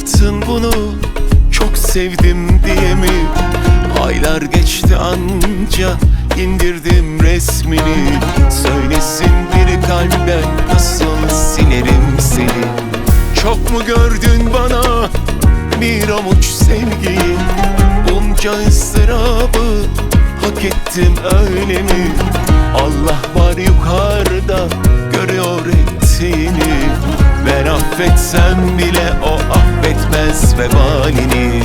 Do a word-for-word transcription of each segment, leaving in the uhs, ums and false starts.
yaptın bunu, çok sevdim diye mi? Aylar geçti anca indirdim resmini. Söylesin biri kalpten, nasıl silerim seni? Çok mu gördün bana bir avuç sevgiyi? Bunca ıstırabı hak ettim öyle mi? Allah var yukarıda, görüyor ettiğini. Ben affetsem bile o affetmez vebalini.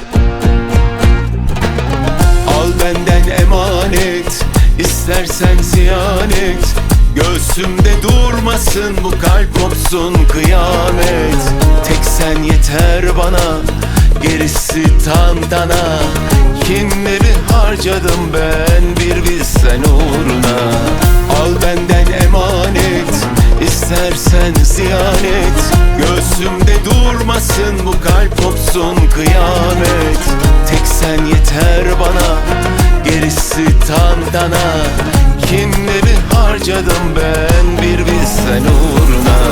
Al benden emanet, istersen ziyan et. Göğsümde durmasın bu kalp, kopsun kıyamet. Tek sen yeter bana, gerisi tantana. Kimleri harcadım ben bir bilsen uğruna. Al benden emanet, istersen ziyan et. Göğsümde durmasın bu kalp, kopsun kıyamet. Tek sen yeter bana, gerisi tantana. Kimleri harcadım ben bir bilsen uğruna.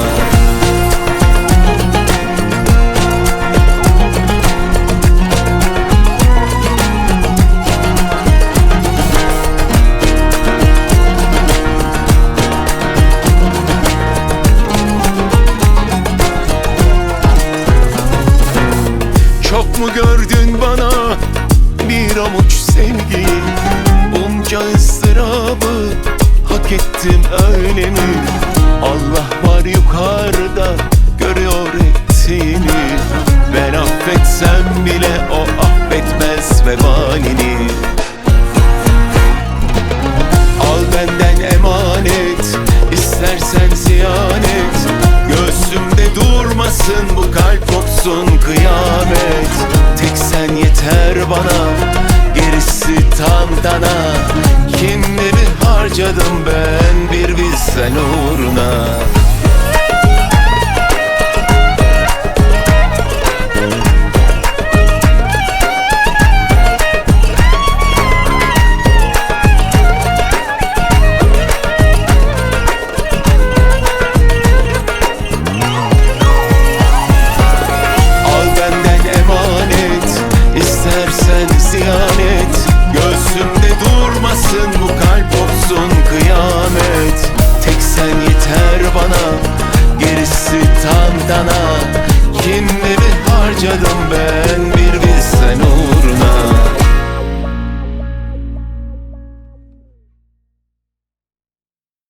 Çok mu gördün bana bir avuç sevgiyi? Bunca ıstırabı hak ettim öyle mi? Allah var yukarıda, görüyor ettiğini. Ben affetsem bile o affetmez vebalini. Al benden emanet, istersen ziyan et. Göğsümde durmasın bu kalp, kopsun kıyamet. Tek sen yeter bana, gerisi tantana. Kimleri harcadım ben bir bilsen uğruna. İstersen ziyan et. Göğsümde durmasın bu kalp, kopsun kıyamet. Tek sen yeter bana, gerisi tantana. Kimleri harcadım ben bir bilsen uğruna.